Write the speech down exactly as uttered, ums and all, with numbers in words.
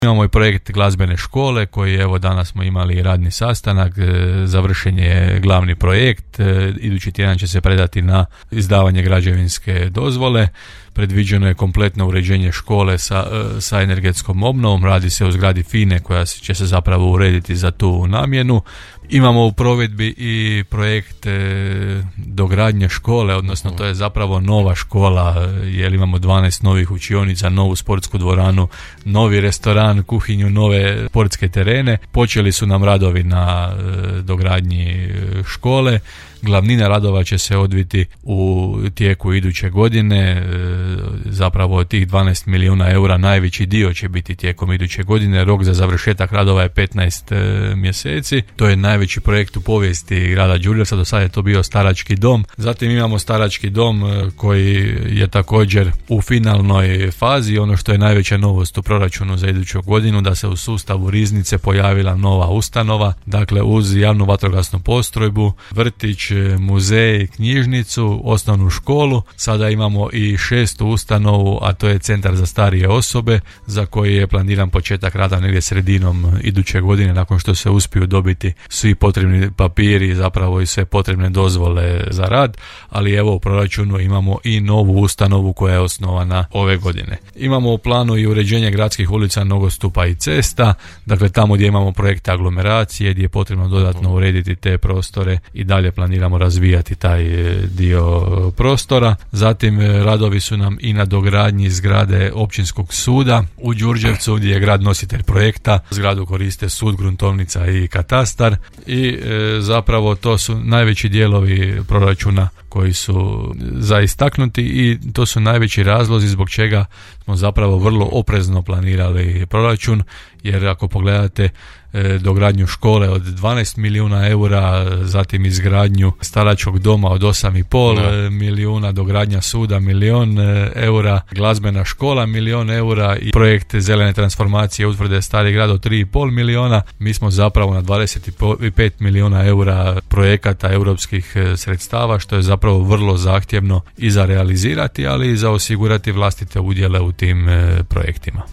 Imamo i projekt glazbene škole koji evo danas smo imali radni sastanak, završen je glavni projekt, idući tjedan će se predati na izdavanje građevinske dozvole. Predviđeno je kompletno uređenje škole sa, sa energetskom obnovom, radi se o zgradi FINE koja će se zapravo urediti za tu namjenu. Imamo u provedbi i projekt dogradnje škole, odnosno to je zapravo nova škola, jer imamo dvanaest novih učionica, novu sportsku dvoranu, novi restoran, kuhinju, nove sportske terene. Počeli su nam radovi na dogradnji škole. Glavnina radova će se odviti u tijeku iduće godine, zapravo od tih dvanaest milijuna eura najveći dio će biti tijekom iduće godine, rok za završetak radova je petnaest mjeseci, to je najveći projekt u povijesti grada Đurđevca, do sada je to bio starački dom, zatim imamo starački dom koji je također u finalnoj fazi, ono što je najveća novost u proračunu za iduću godinu, da se u sustavu riznice pojavila nova ustanova, dakle uz javnu vatrogasnu postrojbu, vrtić, muzej, knjižnicu, osnovnu školu. Sada imamo i šestu ustanovu, a to je centar za starije osobe, za koji je planiran početak rada negdje sredinom iduće godine, nakon što se uspiju dobiti svi potrebni papiri, zapravo i sve potrebne dozvole za rad, ali evo u proračunu imamo i novu ustanovu koja je osnovana ove godine. Imamo u planu i uređenje gradskih ulica, nogostupa i cesta, dakle tamo gdje imamo projekte aglomeracije, gdje je potrebno dodatno urediti te prostore i dalje planiramo razvijati taj dio prostora. Zatim radovi su nam i na dogradnji zgrade općinskog suda u Đurđevcu, gdje je grad nositelj projekta. Zgradu koriste sud, gruntovnica i katastar i e, zapravo to su najveći dijelovi proračuna koji su za istaknuti i to su najveći razlozi zbog čega smo zapravo vrlo oprezno planirali proračun, jer ako pogledate e, dogradnju škole od dvanaest milijuna eura, zatim izgradnju staračkog doma od osam i pol milijuna, dogradnja suda milijon eura, glazbena škola milijon eura i projekt zelene transformacije utvrde Stari grad od tri i pol milijuna, mi smo zapravo na dvadeset pet milijuna eura projekata europskih sredstava, što je zapravo vrlo zahtjevno i za realizirati, ali i za osigurati vlastite udjele u tim projektima.